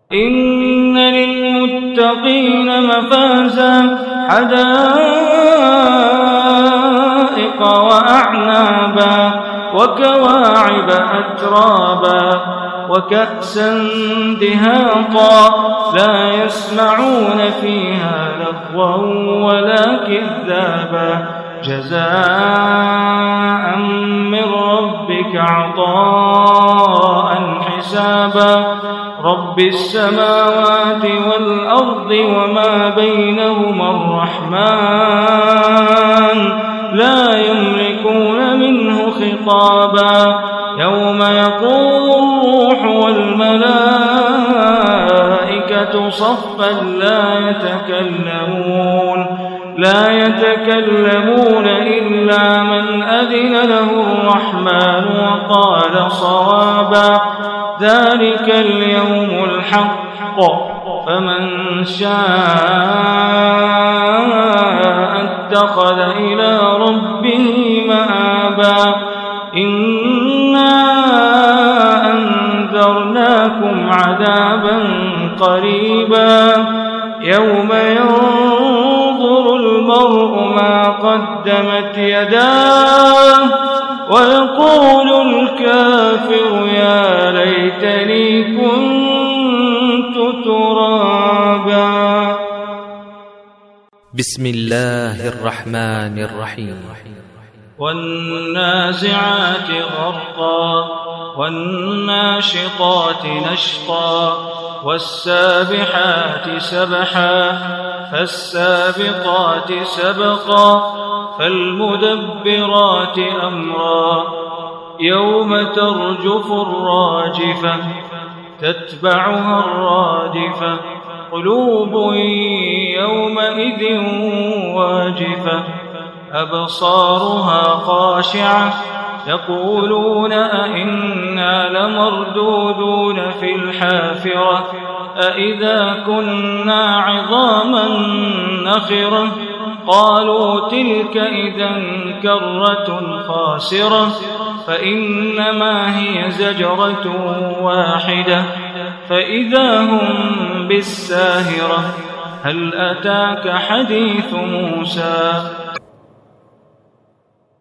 إن للمتقين مفازا حدائق وأعنابا وكواعب أترابا وكأسا دهاقا لا يسمعون فيها لغوا ولا كذابا جزاء من ربك عطاء حسابا رب السماوات والأرض وما بينهما الرحمن لا يملكون منه خطابا يوم يقوم الروح والملائكة صفا لا يتكلمون إلا من أذن له الرحمن وقال صوابا ذلك اليوم الحق فمن شاء اتخذ إلى ربه مآبا إنا أنذرناكم عذابا قريبا يوم ينظر المرء ما قدمت يداه ويقول الكافر يا ليتني كنت ترابا. بسم الله الرحمن الرحيم. والنازعات غرقا والناشطات نشطا والسابحات سبحا فالسابقات سبقا فالمدبرات أمرا يوم ترجف الراجفة تتبعها الرادفة قلوب يومئذ واجفة أبصارها خاشعة يقولون أئنا لمردودون في الحافرة أئذا كنا عظاما نخرة قالوا تلك إذا كرة خاسرة فإنما هي زجرة واحدة فإذا هم بالساهرة هل أتاك حديث موسى